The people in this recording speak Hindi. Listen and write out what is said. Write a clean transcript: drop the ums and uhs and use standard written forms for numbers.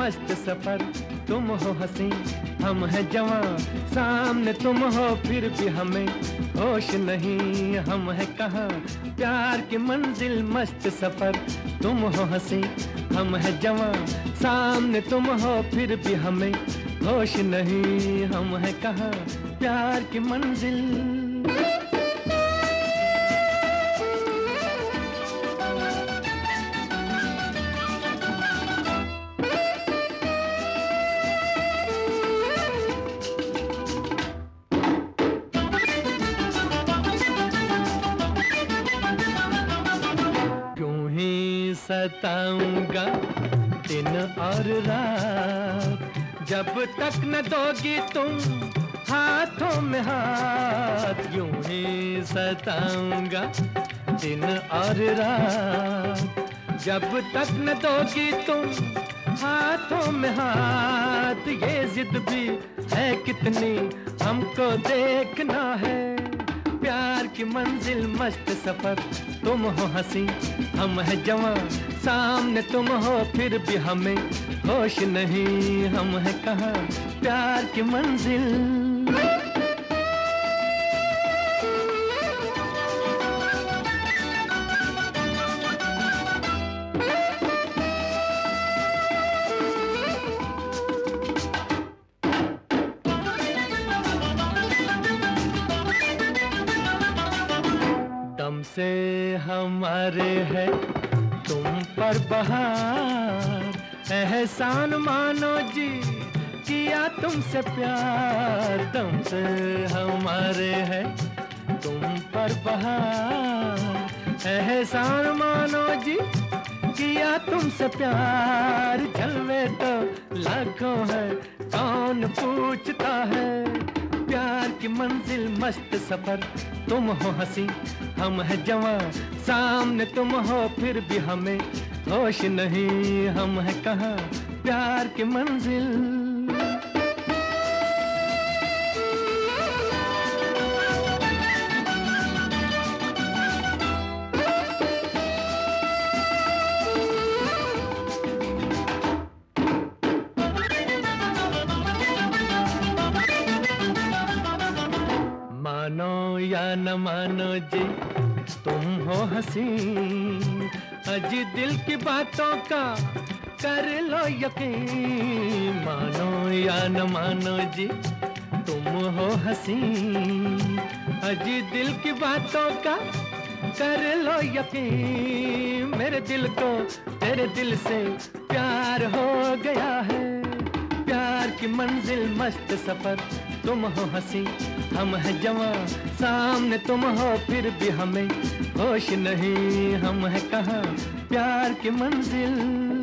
मस्त सफर, तुम हो हंसी हम हैं जवां, सामने तुम हो फिर भी हमें होश नहीं, हम हैं कहाँ प्यार की मंजिल मस्त सफर, तुम हो हंसी हम हैं जवां, सामने तुम हो फिर भी हमें होश नहीं, हम हैं कहाँ प्यार की मंजिल। सताऊंगा दिन और रात, जब तक न दोगी तुम हाथों में हाथ, यूं ही सताऊंगा दिन और रात, जब तक न दोगी तुम हाथों में हाथ, ये जिद भी है कितनी हमको देखना है, प्यार की मंजिल मस्त सफर, तुम हो हंसी हम हैं जवां, सामने तुम हो फिर भी हमें होश नहीं, हम हैं कहाँ प्यार की मंजिल। दम से हमारे है तुम पर बहार, एहसान मानो जी किया तुमसे प्यार, दम से हमारे है तुम पर बहार, एहसान मानो जी किया तुमसे प्यार, जलवे तो लाखों है कौन पूछता है, प्यार की मंजिल मस्त सफर, तुम हो हंसी हम हैं जवां, सामने तुम हो फिर भी हमें होश नहीं, हम हैं कहाँ प्यार की मंजिल। मानो या न मानो जी तुम हो हंसी, अजी दिल की बातों का कर लो यकीन, मानो या न मानो जी तुम हो हंसी, अजी दिल की बातों का कर लो यकीन, मेरे दिल को तेरे दिल से प्यार हो गया है, प्यार की मंजिल मस्त सफर, तुम हो हंसी हम हैं जवां, सामने तुम हो फिर भी हमें होश नहीं, हम हैं कहाँ प्यार की मंजिल।